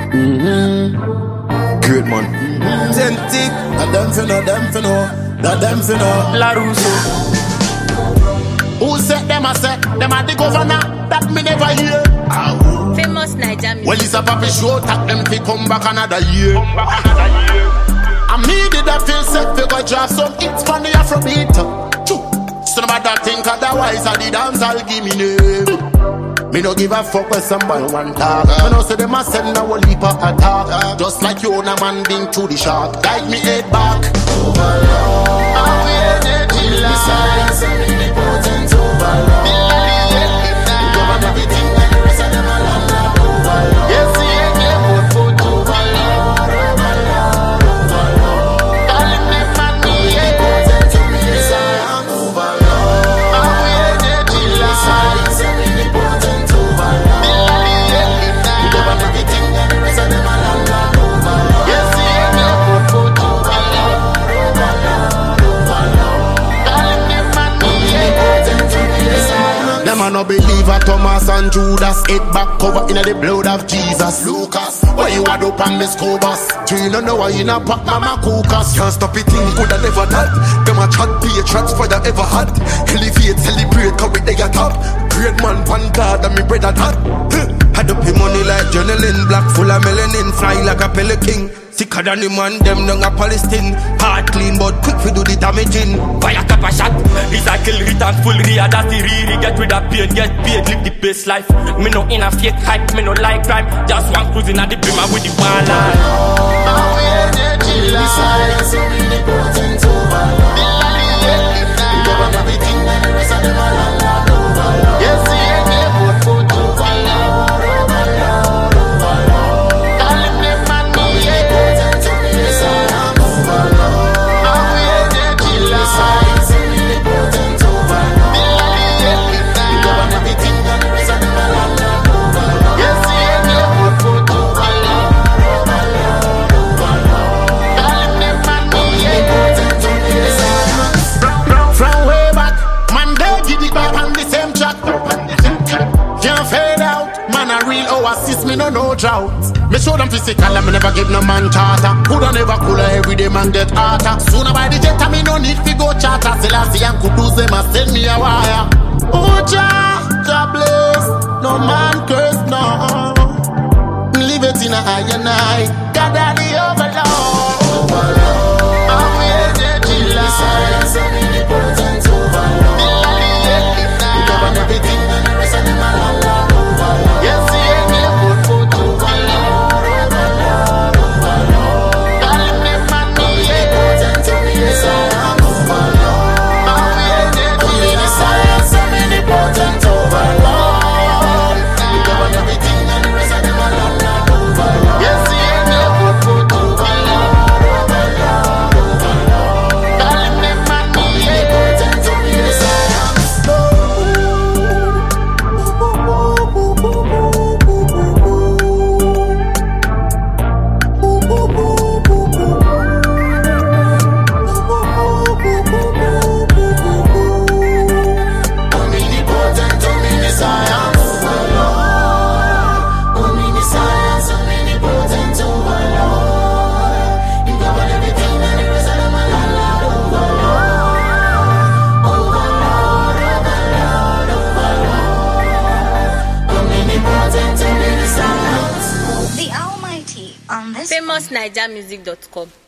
Great man. Authentic. Them for no. La Russo. Who said them? I said them are the governor. That me never hear. Famous Naija music. Well, it's a papi show. Tap them fi come back another year. I me did that feel set fi go drop some hits from the Afrobeat. So no matter think otherwise, I the dance I'll give me name. Me no give a fuck with somebody one talk. Me no say them a send a whole heap of attack. Just like you own a man been to the shark. Guide me head back. Overlord, I'm with the killer. Silence and omnipotent overlord. You govern everything and the rest of them all on the overlord. Yes, yeah, yeah, vote for overlord, overlord, overlord. All in them man, omnipotent to me, yes, I am overlord. I'm with the killer. Silence and omnipotent. I no believe a Thomas and Judas. Head back cover in the blood of Jesus. Lucas, why you add up on me scobas? Do you know why you not pop mama cookas? Can't stop it in good and never that. Them a chat patriots for the ever had. Elevate, celebrate, cause we they a top. Great man, one God, and me bread and hot. Had up him money like journaling. Black full of melanin, fly like a pelican. Sicker than the man, them down a Palestine. Hard clean, but quick we do the damaging. Fire cap a shot. Recycle, return, full rear. That's the re get with a pain, get paid, live the best life. Me no in a fake hype, me no like crime. Just one cruising at the brimmer with the one line. I'm with the killer. Silence and omnipotent overlord. You govern everything and the rest of them all on the overlord. Yes, yeah, yeah, vote for overlord, overlord, overlord. All in them man, omnipotent to me, yes, I am overlord. I'm with the killer. Silence and omnipotent overlord. You govern everything and the rest of them all on the overlord. Yes, yeah, yeah, vote for overlord, overlord, overlord. All in them man, omnipotent to me, yes, I am. From way back, man, they give it back on the same track. Can't fade out, man, a real oasis, me no drought. Me show them physical, and me never give no man charter. Coulda never cooler, everyday man get harder. Sooner by the jet, me no need to go charter. Selassie and Kudus, them a send me a wire. Oh, Jah bless, no man curse, no. Leave it in a high and high. God are the overlord. Overlord, I'm with the killer. Silence and omnipotent overlord. You govern everything and the rest of them all on the overlord. Yes, yeah, yeah, vote for overlord, overlord, overlord. All in them man, omnipotent to me, yes, I am overlord. I'm with the killer. Silence and omnipotent overlord. You govern everything and the rest of them all on the overlord. Yes, yeah, yeah, vote for overlord, overlord, overlord. All in them man, omnipotent to me, yes, I am. Omnipotent to me, yes, I am overlord. Omniscience, omnipotent overlord. You govern everything and the rest of them all on the overlord. Overlord, overlord, overlord. Omnipotent to me, yes, I am. The Almighty on this FamousNaijamusic.com